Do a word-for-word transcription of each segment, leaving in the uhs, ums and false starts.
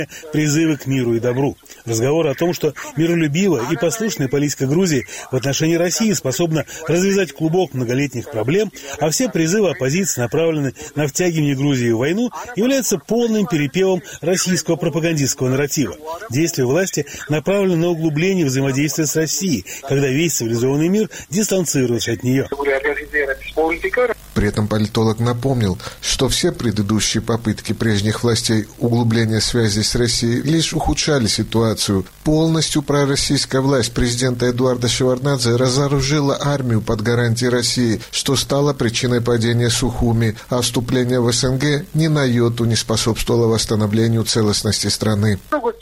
призывы к миру и добру. Разговор о том, что миролюбивая и послушная политика Грузии в отношении России способна развязать клубок многолетних проблем, а все призывы оппозиции направлены на втягивание Грузии в войну, являются полным перепевом российского пропагандистского нарратива. Действия власти направлены на углубление взаимодействия с Россией, когда весь цивилизованный мир дистанцируется от нее. При этом политолог напомнил, что все предыдущие попытки прежних властей углубления связей с Россией лишь ухудшали ситуацию. Полностью пророссийская власть президента Эдуарда Шеварднадзе разоружила армию под гарантией России, что стало причиной падения Сухуми, а вступление в СНГ ни на йоту не способствовало восстановлению целостности страны.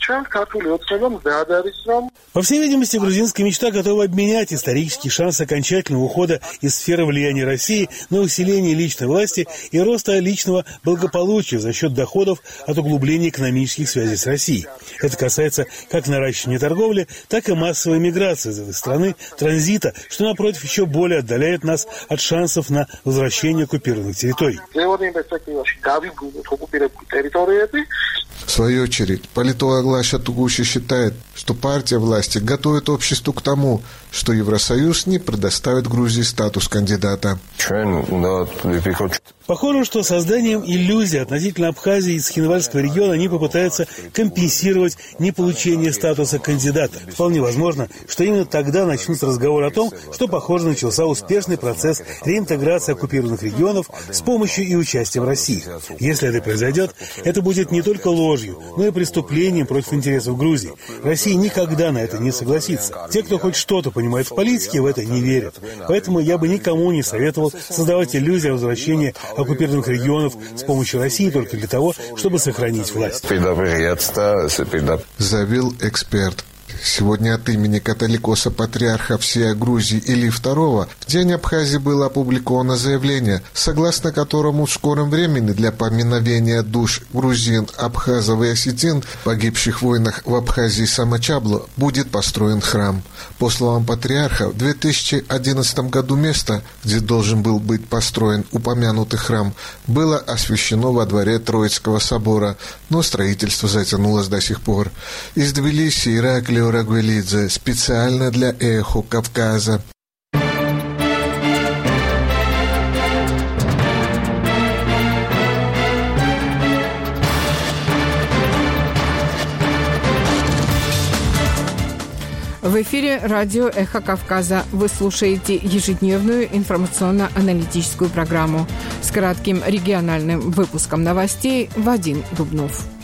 По всей видимости, грузинская мечта готова обменять исторический шанс окончательного ухода из сферы влияния России на усиление личной власти и роста личного благополучия за счет доходов от углубления экономических связей с Россией. Это касается как наращивания торговли, так и массовой миграции из этой страны, транзита, что, напротив, еще более отдаляет нас от шансов на возвращение оккупированных территорий. В свою очередь, политолог Лаша Тугуши считает, что партия власти готовит обществу к тому, что Евросоюз не предоставит Грузии статус кандидата. Похоже, что созданием иллюзии относительно Абхазии и Цхинвальского региона они попытаются компенсировать неполучение статуса кандидата. Вполне возможно, что именно тогда начнутся разговоры о том, что, похоже, начался успешный процесс реинтеграции оккупированных регионов с помощью и участием России. Если это произойдет, это будет не только ложью, но и преступлением против интересов Грузии. Россия никогда на это не согласится. Те, кто хоть что-то понимает в политике, в это не верят. Поэтому я бы никому не советовал создавать иллюзию о возвращении оккупированных регионов с помощью России только для того, чтобы сохранить власть. Заявил эксперт. Сегодня от имени католикоса-патриарха всей Грузии Илии второго в День Абхазии было опубликовано заявление, согласно которому в скором времени для поминовения душ грузин, абхазов и осетин, погибших в войнах в Абхазии и Самачабло, будет построен храм. По словам патриарха, в две тысячи одиннадцатом году место, где должен был быть построен упомянутый храм, было освящено во дворе Троицкого собора, но строительство затянулось до сих пор. Из Тбилиси Ираклий Рагвелидзе специально для «Эхо Кавказа». В эфире радио «Эхо Кавказа». Вы слушаете ежедневную информационно-аналитическую программу с кратким региональным выпуском новостей. Вадим Дубнов.